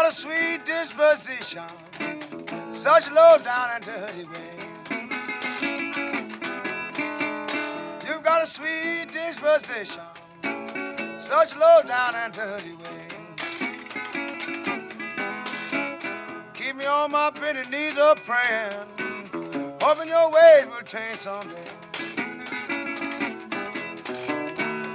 got a sweet disposition, such low down and dirty way. You've got a sweet disposition, such low down and dirty way. Keep me on my bended knees a praying, hoping your ways will change someday.